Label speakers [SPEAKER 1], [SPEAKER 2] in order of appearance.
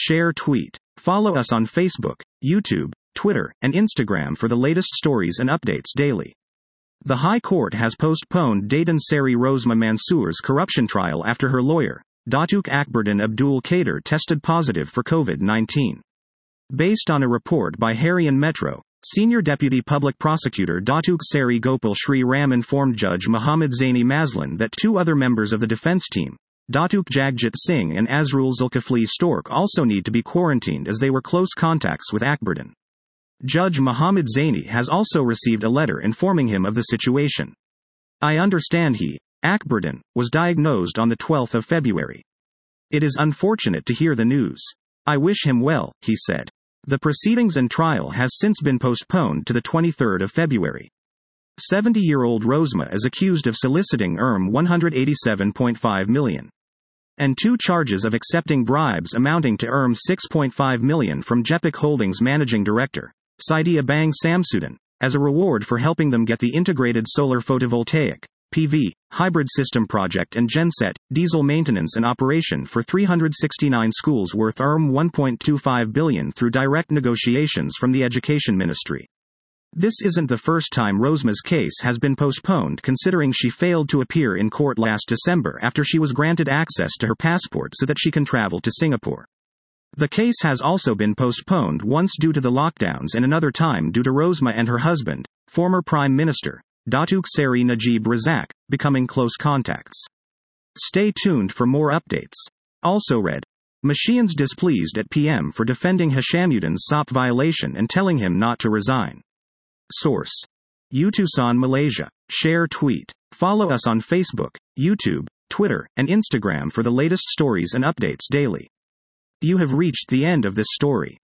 [SPEAKER 1] share, tweet. Follow us on Facebook, YouTube, Twitter, and Instagram for the latest stories and updates daily. The High Court has postponed Dayton Sari Rosma Mansour's corruption trial after her lawyer, Datuk Akbardin Abdul Kader, tested positive for COVID-19. Based on a report by Harian Metro, Senior Deputy Public Prosecutor Datuk Sari Gopal Sri Ram informed Judge Muhammad Zaini Mazlan that 2 other members of the defense team, Datuk Jagjit Singh and Azrul Zulkifli Stork, also need to be quarantined as they were close contacts with Akbardin. Judge Muhammad Zaini has also received a letter informing him of the situation. I understand Akbardin, was diagnosed on the 12th of February. It is unfortunate to hear the news. I wish him well, he said. The proceedings and trial has since been postponed to the 23rd of February. 70-year-old Rosma is accused of soliciting $187.5 million. And 2 charges of accepting bribes amounting to $6.5 million from Jepic Holdings Managing Director, Saidia Bang Samsudin, as a reward for helping them get the integrated solar photovoltaic PV, hybrid system project and genset, diesel maintenance and operation for 369 schools worth $1.25 billion through direct negotiations from the Education Ministry. This isn't the first time Rosma's case has been postponed, considering she failed to appear in court last December after she was granted access to her passport so that she can travel to Singapore. The case has also been postponed once due to the lockdowns and another time due to Rosma and her husband, former Prime Minister Datuk Seri Najib Razak, becoming close contacts. Stay tuned for more updates. Also read, Mashians displeased at PM for defending Hishamuddin's SOP violation and telling him not to resign. Source: Utusan Malaysia. Share, tweet. Follow us on Facebook, YouTube, Twitter, and Instagram for the latest stories and updates daily. You have reached the end of this story.